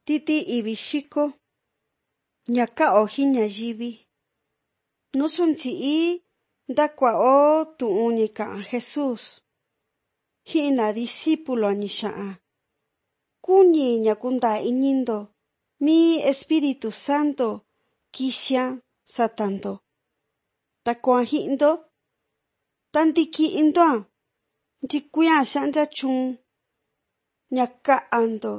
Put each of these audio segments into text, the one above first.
titi ivi xiko ñaka oji ñayivi nusunti'i ndakua'o tu'un ni ka'an Jesus ji'na discípulo ni xa'an kuni ña kundaa iñindo mi Espíritu Santo kisian satando takuan ji'ndo tandiki'indo'a ntikui'an xa'ncha chun ña ka'ando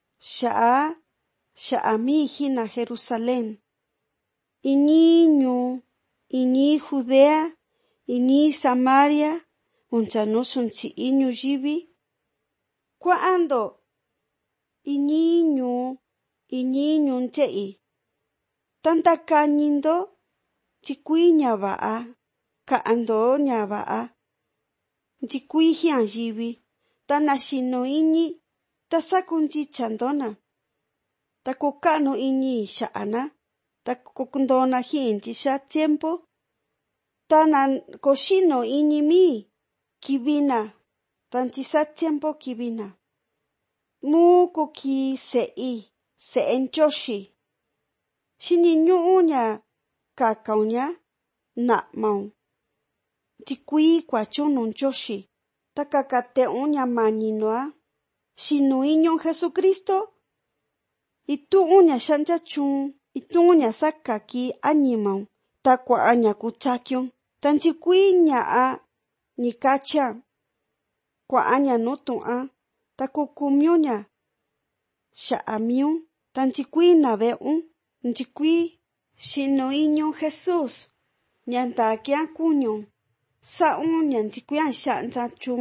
xa'a mi jina Jerusalén iñi ñuu iñi Judea iñi Samaria oncha nusunti'i ñuyivi kua'ando iñi ñuu nche'i tandakañindo nchikui ña va'a ka'ando ña va'a nchikui jian yivi tanaxino iñi tasakunchichandona takuka'nu iñi xa'ana takukundona ji'inchixa tiempo tana koxino iñi mi kivina tanchisa tiempo kivina mu koki se'e nchoxi xiniñu'u ña kakauña na'maun nchikui kuachunu nchoxi takakate'un ña mañino'a xinu iñu Jesucristo itu'un ña xancha chun itu'un ña sakaki añimaun takua'a ña kutsakiun tanchikui ña'a nikachia kua'a ña nutu'a takukumiu ña xa'a miun tanchikui na ve'un nchikui xinu iñu Jesus ña ntakian kuñun sa'un ña nchikui'an xa'ncha chun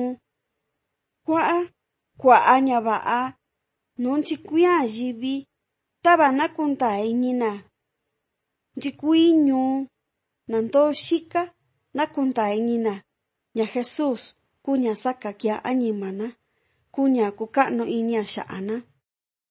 kua'a ña va'a nu nchikui'an yivi tava nakundaa iñina nchikui ñuu nando xika nakundaa iñina ña Jesus kuña sakakia añimana kuña kuka'nu iña xa'ana.